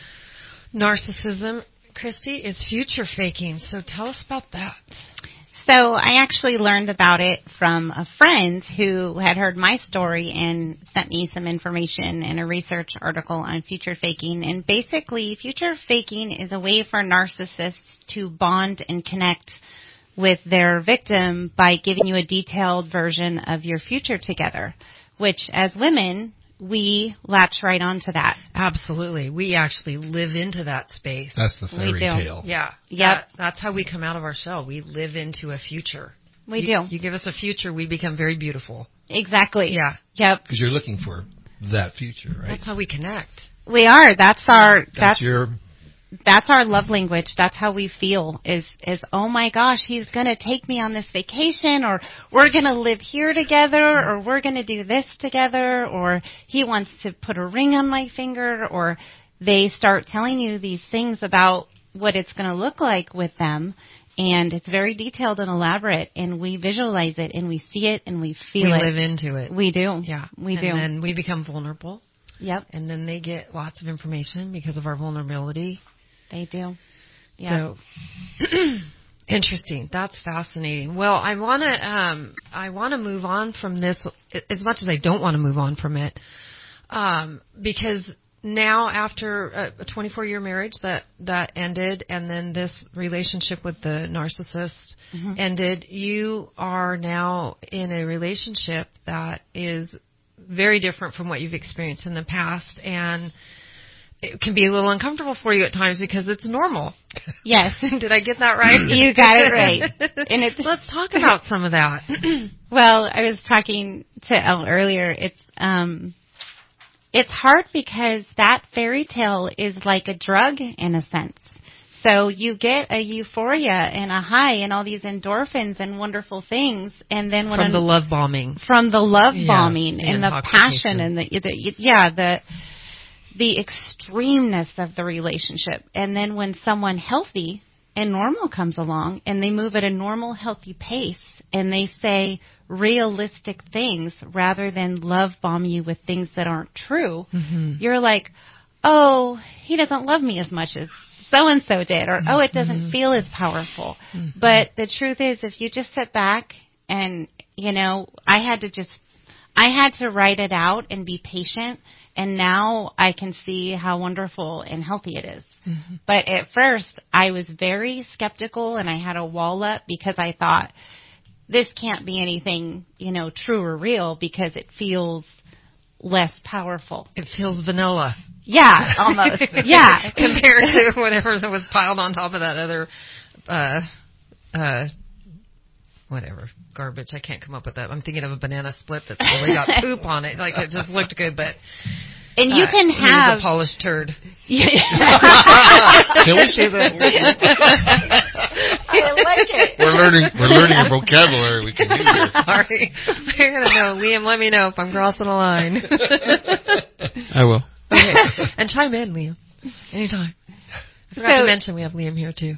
narcissism, Christy, is future faking. So tell us about that. So I actually learned about it from a friend who had heard my story and sent me some information in a research article on future faking. And basically, future faking is a way for narcissists to bond and connect with their victim by giving you a detailed version of your future together, which as women, we latch right onto that. Absolutely. We actually live into that space. That's the fairy tale. Yeah. Yep. That, that's how we come out of our shell. We live into a future. We you, do. You give us a future, we become very beautiful. Exactly. Yeah. Yep. Because you're looking for that future, right? That's how we connect. We are. That's our... That's, that's your... That's our love language. That's how we feel is, is oh my gosh, he's going to take me on this vacation, or we're going to live here together, or we're going to do this together, or he wants to put a ring on my finger, or they start telling you these things about what it's going to look like with them. And it's very detailed and elaborate, and we visualize it, and we see it, and we feel we it. We live into it. We do. Yeah. We and do. And then we become vulnerable. Yep. And then they get lots of information because of our vulnerability. They do. Yeah. So interesting. That's fascinating. Well, I want to um, I want to move on from this as much as I don't want to move on from it, um, because now after a, a twenty-four year marriage that that ended, and then this relationship with the narcissist mm-hmm. ended, you are now in a relationship that is very different from what you've experienced in the past, and it can be a little uncomfortable for you at times because it's normal. Yes. Did I get that right? You got it right. And it's, let's talk about some of that. Well, I was talking to Elle earlier. It's um, it's hard because that fairy tale is like a drug in a sense. So you get a euphoria and a high and all these endorphins and wonderful things, and then when from an, the love bombing, from the love yeah, bombing the and the passion and the, the yeah the the extremeness of the relationship, and then when someone healthy and normal comes along and they move at a normal, healthy pace and they say realistic things rather than love bomb you with things that aren't true, mm-hmm. you're like, oh, he doesn't love me as much as so-and-so did, or, mm-hmm. oh, it doesn't feel as powerful. Mm-hmm. But the truth is, if you just sit back and, you know, I had to just, I had to write it out and be patient, and now I can see how wonderful and healthy it is. Mm-hmm. But at first, I was very skeptical, and I had a wall up because I thought, this can't be anything, you know, true or real because it feels less powerful. It feels vanilla. Yeah, almost. Yeah. Compared to whatever that was piled on top of that other, uh, uh, whatever, garbage. I can't come up with that. I'm thinking of a banana split that's really got poop on it. Like, it just looked good, but... And you uh, can have... a polished turd. Yeah. Can we say that? I like it. We're learning, we're learning a vocabulary we can use here. Sorry. I gotta know. Liam, let me know if I'm crossing a line. I will. Okay. And chime in, Liam. Anytime. I forgot so, to mention we have Liam here, too.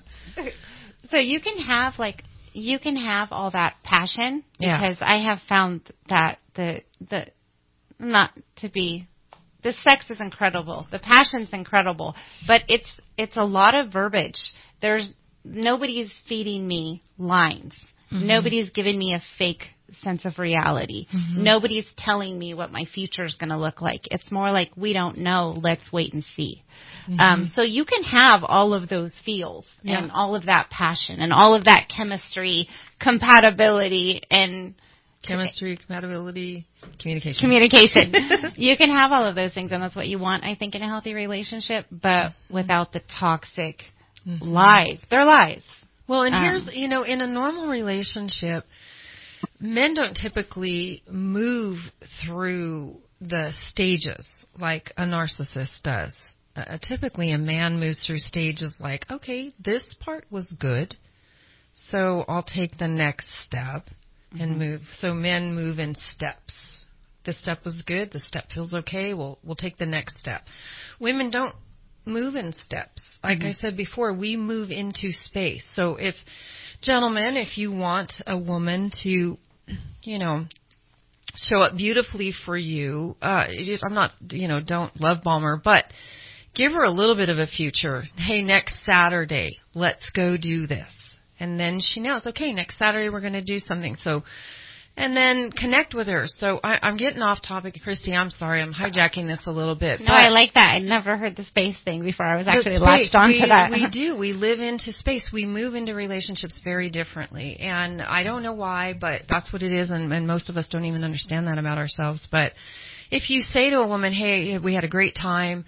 So you can have, like, you can have all that passion, yeah. because I have found that the, the, not to be, the sex is incredible. The passion's incredible. But it's, it's a lot of verbiage. There's, nobody's feeding me lines. Mm-hmm. Nobody's giving me a fake sense of reality. Mm-hmm. Nobody's telling me what my future is going to look like. It's more like, we don't know. Let's wait and see. Mm-hmm. Um, so you can have all of those feels yeah. and all of that passion and all of that chemistry, compatibility, and chemistry, compatibility, communication. Communication. You can have all of those things, and that's what you want, I think, in a healthy relationship, but without the toxic mm-hmm. lies. They're lies. Well, and um, here's, you know, in a normal relationship, men don't typically move through the stages like a narcissist does. Uh, typically, a man moves through stages like, okay, this part was good, so I'll take the next step mm-hmm. and move. So men move in steps. This step was good. The step feels okay. We'll we'll take the next step. Women don't move in steps. Like mm-hmm. I said before, we move into space. So if, gentlemen, if you want a woman to, you know, show up beautifully for you, uh, just, I'm not, you know, don't love bomb her, but give her a little bit of a future. Hey, next Saturday, let's go do this. And then she knows, okay, next Saturday we're going to do something. So, and then connect with her. So I, I'm getting off topic, Christy. I'm sorry. I'm hijacking this a little bit. No, I like that. I never heard the space thing before. I was actually latched on we, to that. We do. We live into space. We move into relationships very differently. And I don't know why, but that's what it is. And, and most of us don't even understand that about ourselves. But if you say to a woman, hey, we had a great time.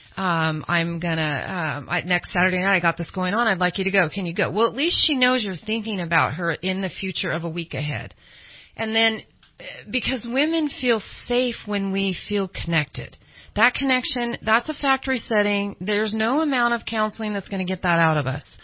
Um, I'm gonna, um, I, next Saturday night I got this going on. I'd like you to go. Can you go? Well, at least she knows you're thinking about her in the future of a week ahead. And then, because women feel safe when we feel connected. That connection, that's a factory setting. There's no amount of counseling that's going to get that out of us.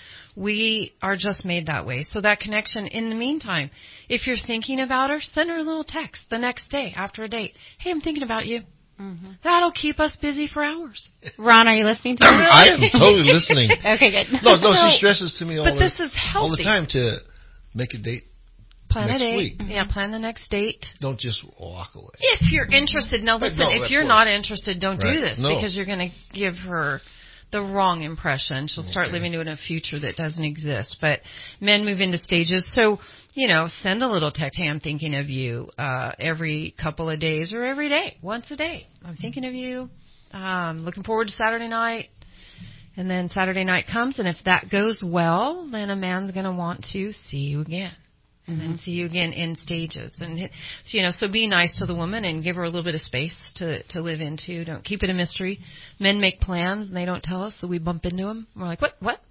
We are just made that way. So that connection, in the meantime, if you're thinking about her, send her a little text the next day after a date. Hey, I'm thinking about you. Mm-hmm. That'll keep us busy for hours. Ron, are you listening to me? I am totally listening. Okay, good. No, no, so, she stresses to me all, but the, this is healthy. all the time to make a date plan next a date. week. Yeah, plan the next date. Don't just walk away. If you're interested, now listen, no, if you're not interested, don't right. do this no. because you're going to give her the wrong impression. She'll start okay. living in a future that doesn't exist. But men move into stages. So, you know, send a little text. Hey, I'm thinking of you uh, every couple of days or every day, once a day. I'm thinking of you. Um, looking forward to Saturday night. And then Saturday night comes, and if that goes well, then a man's going to want to see you again. And then see you again in stages. And, so, you know, so be nice to the woman and give her a little bit of space to, to live into. Don't keep it a mystery. Men make plans and they don't tell us, so we bump into them. We're like, what, what?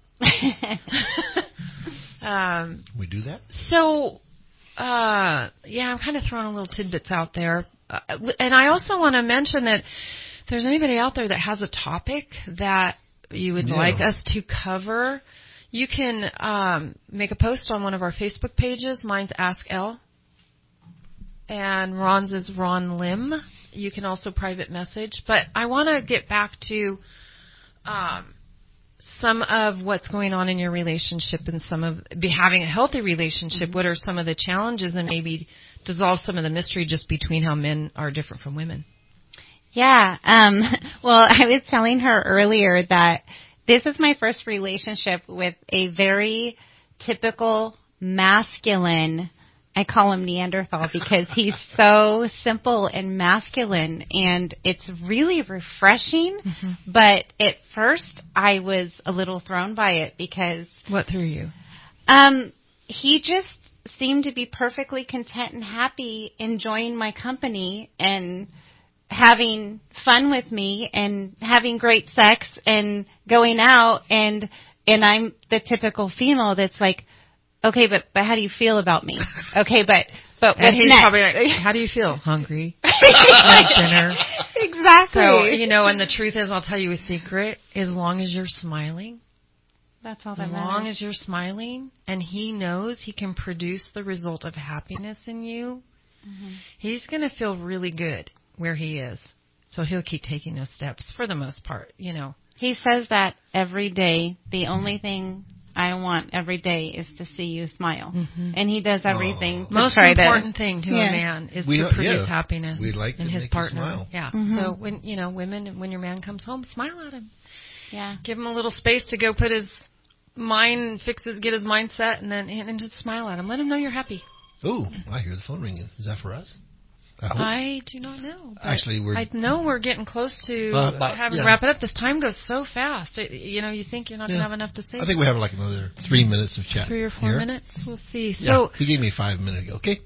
um, we do that? So, uh, yeah, I'm kind of throwing a little tidbits out there. Uh, and I also want to mention that if there's anybody out there that has a topic that you would Yeah. like us to cover, you can um, make a post on one of our Facebook pages. Mine's Ask Elle. And Ron's is Ron Lim. You can also private message. But I want to get back to um, some of what's going on in your relationship and some of be having a healthy relationship. What are some of the challenges, and maybe dissolve some of the mystery just between how men are different from women? Yeah. Um, well, I was telling her earlier that this is my first relationship with a very typical masculine. I call him Neanderthal because he's so simple and masculine, and it's really refreshing. Mm-hmm. But at first, I was a little thrown by it because what threw you? Um, he just seemed to be perfectly content and happy, enjoying my company and having fun with me and having great sex and going out, and and I'm the typical female that's like, okay, but but how do you feel about me? Okay, but but what's and he's next? Probably like, how do you feel? Hungry? Like dinner? Exactly. So you know, and the truth is, I'll tell you a secret: as long as you're smiling, that's all that as matters. long as you're smiling, and he knows he can produce the result of happiness in you, mm-hmm. he's going to feel really good where he is. So he'll keep taking those steps for the most part, you know. He says that every day. The only thing I want every day is to see you smile. Mm-hmm. And he does everything oh. to Most try important to, thing to yeah. a man is we, to produce yeah. happiness We'd like in to his make partner. You smile. Yeah. Mm-hmm. So when, you know, women, when your man comes home, smile at him. Yeah. Give him a little space to go put his mind, fix his, get his mind set, and then and just smile at him. Let him know you're happy. Ooh, I hear the phone ringing. Is that for us? I, I do not know. Actually, we're... I know we're getting close to uh, but, having yeah. to wrap it up. This time goes so fast. It, you know, you think you're not yeah. going to have enough to say. I think we have like another three minutes of chat. Three or four here. minutes. We'll see. So yeah, he gave me five minutes ago. Okay.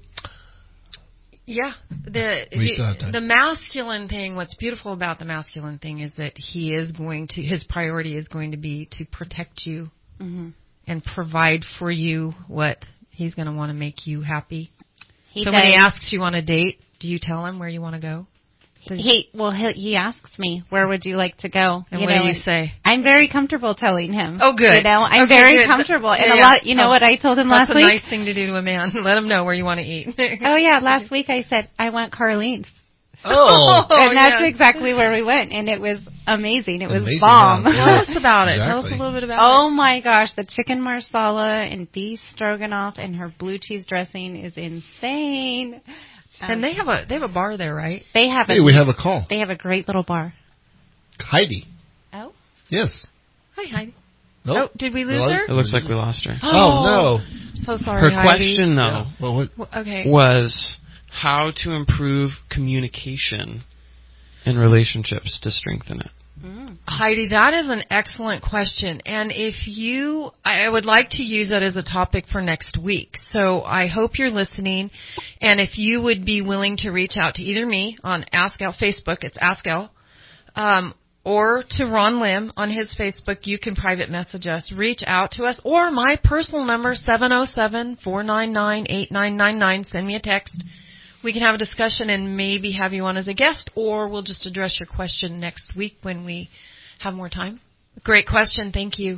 Yeah. The we still have time. The masculine thing, what's beautiful about the masculine thing is that he is going to, his priority is going to be to protect you mm-hmm. and provide for you what he's going to want to make you happy. He so does. When he asks you on a date, do you tell him where you want to go? Does he well he, he asks me, where would you like to go? And you what know, do you say? I'm very comfortable telling him. Oh, good. You know, I'm okay, very good. comfortable. And yeah, a yeah. lot, you know oh, what I told him last week? week? That's a nice thing to do to a man. Let him know where you want to eat. Oh yeah, last week I said I want Carlene's. Oh, and that's yeah. exactly where we went, and it was amazing. It was amazing, bomb. Yeah. Tell us about it. Exactly. Tell us a little bit about oh it. Oh my gosh, the chicken marsala and beef stroganoff and her blue cheese dressing is insane. Um, and they have a they have a bar there, right? They have. Hey, a, we have a call. They have a great little bar. Heidi. Oh. Yes. Hi, Heidi. Nope. Oh, did we lose her? It looks like we lost her. Oh, no. So sorry, Her Heidi. question, though, yeah. well, what? okay. was how to improve communication in relationships to strengthen it. Mm. Heidi, that is an excellent question. And if you, I would like to use that as a topic for next week. So I hope you're listening. And if you would be willing to reach out to either me on Ask Elle Facebook, it's Ask Elle, um, or to Ron Lim on his Facebook, you can private message us, reach out to us, or my personal number, seven oh seven, four nine nine, eight nine nine nine. Send me a text. We can have a discussion and maybe have you on as a guest, or we'll just address your question next week when we have more time. Great question. Thank you.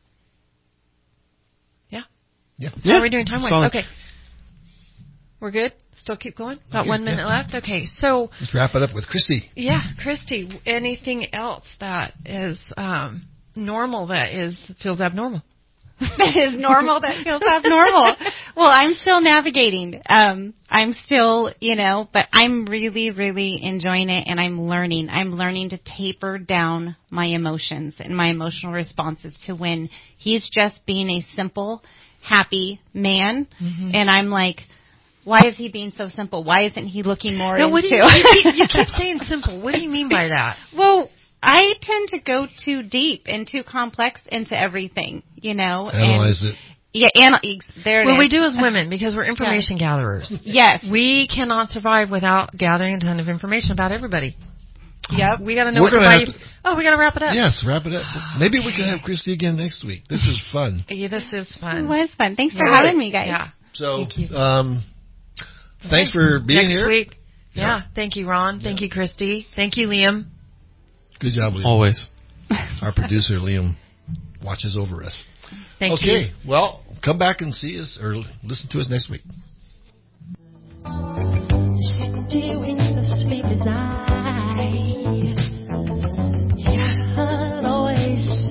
Yeah? Yeah. How yeah. are we doing time-wise? Okay. We're good? Still keep going? Got okay, one minute yeah. left? Okay. So let's wrap it up with Christy. Yeah, Christy, anything else that is um, normal that is feels abnormal? That is normal that feels abnormal. Well, I'm still navigating. Um, I'm still, you know, but I'm really, really enjoying it, and I'm learning. I'm learning to taper down my emotions and my emotional responses to when he's just being a simple, happy man, mm-hmm. and I'm like, why is he being so simple? Why isn't he looking more no, into... What do you, you, keep, you keep saying simple. What do you mean by that? Well, I tend to go too deep and too complex into everything, you know. Analyze and, it. Yeah, anal- there it Well, is. we do as women because we're information yeah. gatherers. Yes. We cannot survive without gathering a ton of information about everybody. Yep. We got to know We're what to buy. to, oh, we got to wrap it up. Yes, wrap it up. Maybe we can have Christy again next week. This is fun. Yeah, this is fun. It was fun. Thanks for yeah. having me, guys. Yeah. So, Thank you. um, thanks for being next here. Next week. Yeah. yeah. Thank you, Ron. Thank yeah. you, Christy. Thank you, Liam. Good job, Liam. Always. Our producer, Liam, watches over us. Thank okay, you. Okay, well, come back and see us or listen to us next week.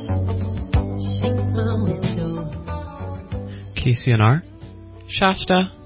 K C N R, Shasta,